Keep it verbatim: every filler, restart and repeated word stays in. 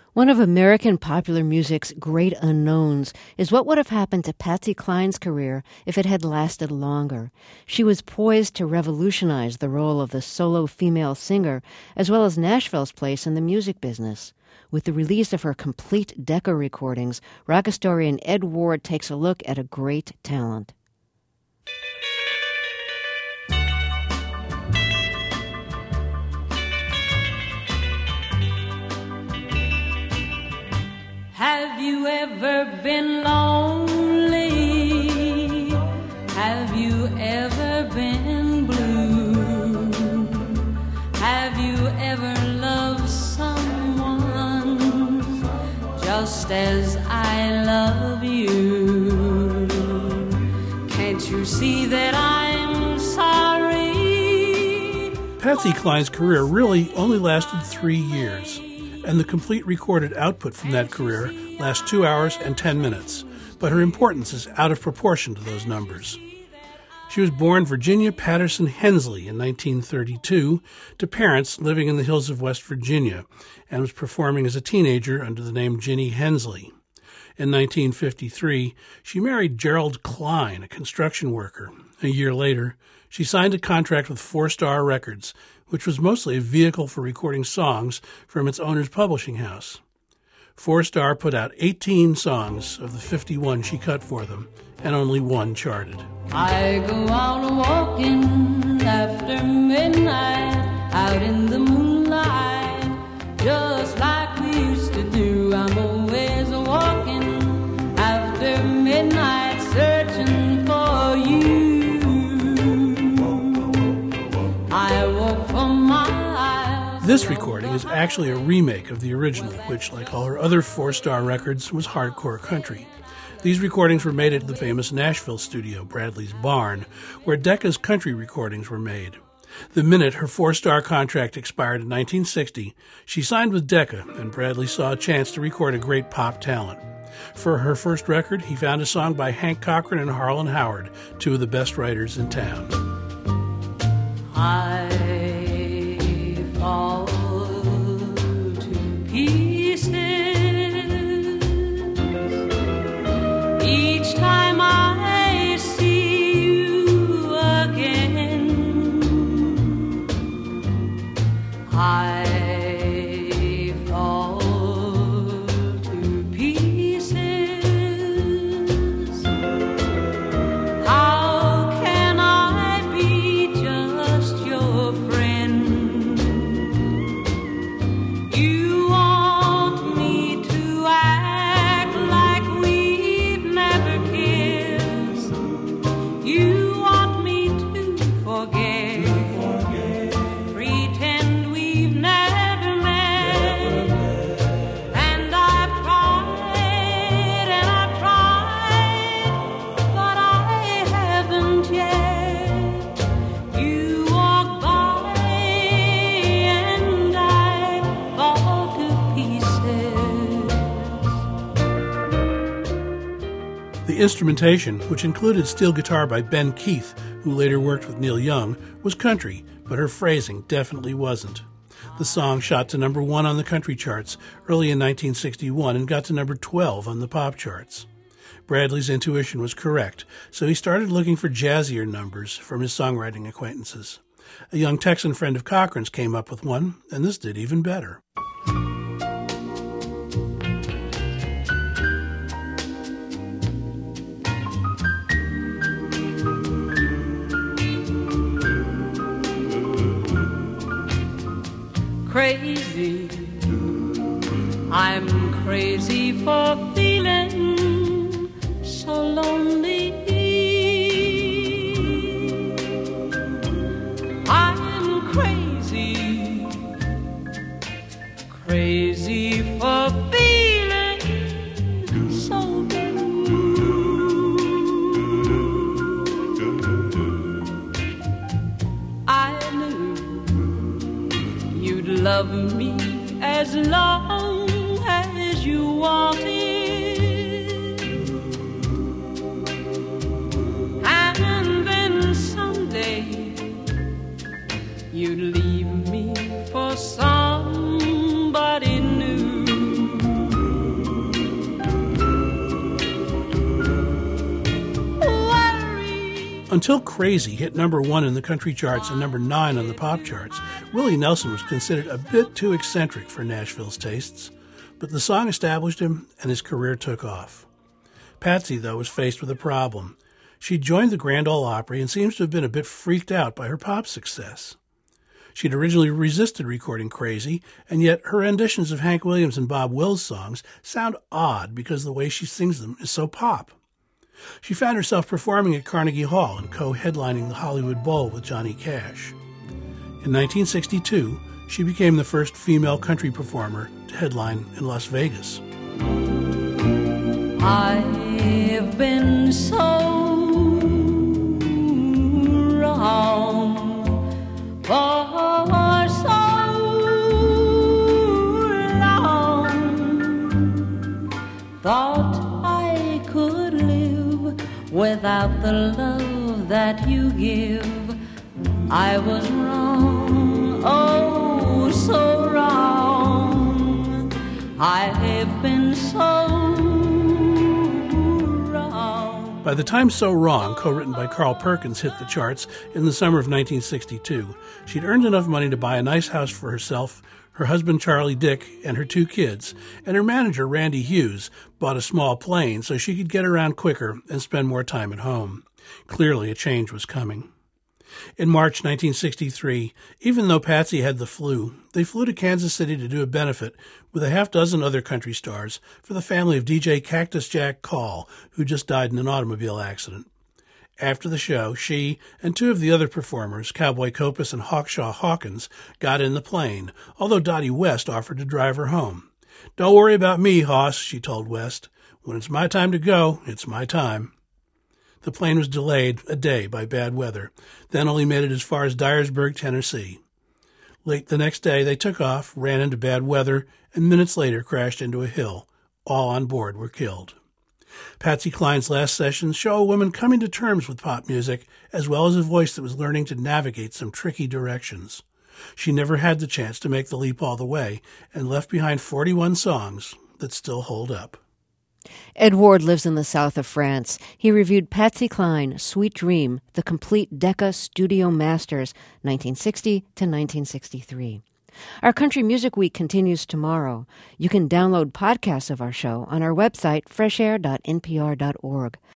One of American popular music's great unknowns is what would have happened to Patsy Cline's career if it had lasted longer. She was poised to revolutionize the role of the solo female singer, as well as Nashville's place in the music business. With the release of her complete Decca recordings, rock historian Ed Ward takes a look at a great talent. Have you ever been lonely? Have you ever been blue? Have you ever loved someone just as I love you? Can't you see that I'm sorry? Patsy Cline's career really only lasted three years. And the complete recorded output from that career lasts two hours and ten minutes, but her importance is out of proportion to those numbers. She was born Virginia Patterson Hensley in nineteen thirty-two to parents living in the hills of West Virginia, and was performing as a teenager under the name Ginny Hensley. In nineteen fifty-three, she married Gerald Klein, a construction worker. A year later, she signed a contract with Four Star Records, which was mostly a vehicle for recording songs from its owner's publishing house. Four Star put out eighteen songs of the fifty-one she cut for them, and only one charted. I go out walking after midnight, out in the moonlight, just like we used to do. I'm always walking after midnight, searching for you. I walk from miles. This recording is actually a remake of the original, which, like all her other four-star records, was hardcore country. These recordings were made at the famous Nashville studio, Bradley's Barn, where Decca's country recordings were made. The minute her four-star contract expired in nineteen sixty, she signed with Decca, and Bradley saw a chance to record a great pop talent. For her first record, he found a song by Hank Cochran and Harlan Howard, two of the best writers in town. I fall to pieces each time I see you again. I fall to pieces. How can I be just your friend? You want me to act like we've never kissed. You want me to forget, pretend we've never met. And I've tried and I've tried, but I haven't yet. You walk by and I fall to pieces. The instrumentation, which included steel guitar by Ben Keith, who later worked with Neil Young, was country, but her phrasing definitely wasn't. The song shot to number one on the country charts early in nineteen sixty-one and got to number twelve on the pop charts. Bradley's intuition was correct, so he started looking for jazzier numbers from his songwriting acquaintances. A young Texan friend of Cochran's came up with one, and this did even better. Crazy, I'm crazy for feeling so lonely. I'm crazy, crazy for feeling so blue. I knew you'd love me as long as you wanted, and then someday you'd leave me for somebody new. Until Crazy hit number one in the country charts and number nine on the pop charts, Willie Nelson was considered a bit too eccentric for Nashville's tastes, but the song established him and his career took off. Patsy, though, was faced with a problem. She joined the Grand Ole Opry and seems to have been a bit freaked out by her pop success. She'd originally resisted recording Crazy, and yet her renditions of Hank Williams and Bob Wills songs sound odd because the way she sings them is so pop. She found herself performing at Carnegie Hall and co-headlining the Hollywood Bowl with Johnny Cash. In nineteen sixty-two, she became the first female country performer to headline in Las Vegas. I've been so wrong for so long. Thought I could live without the love that you give. I was wrong, oh, so wrong. I've been so By the time So Wrong, co-written by Carl Perkins, hit the charts in the summer of nineteen sixty-two, she'd earned enough money to buy a nice house for herself, her husband Charlie Dick, and her two kids, and her manager Randy Hughes bought a small plane so she could get around quicker and spend more time at home. Clearly, a change was coming. In March nineteen sixty-three, even though Patsy had the flu, they flew to Kansas City to do a benefit with a half dozen other country stars for the family of D J Cactus Jack Call, who just died in an automobile accident. After the show, she and two of the other performers, Cowboy Copas and Hawkshaw Hawkins, got in the plane, although Dottie West offered to drive her home. "Don't worry about me, Hoss," she told West. "When it's my time to go, it's my time." The plane was delayed a day by bad weather, then only made it as far as Dyersburg, Tennessee. Late the next day, they took off, ran into bad weather, and minutes later crashed into a hill. All on board were killed. Patsy Cline's last sessions show a woman coming to terms with pop music, as well as a voice that was learning to navigate some tricky directions. She never had the chance to make the leap all the way, and left behind forty-one songs that still hold up. Ed Ward lives in the south of France. He reviewed Patsy Cline, Sweet Dream, the complete Decca Studio Masters, nineteen sixty to nineteen sixty-three. Our Country Music Week continues tomorrow. You can download podcasts of our show on our website, fresh air dot n p r dot org.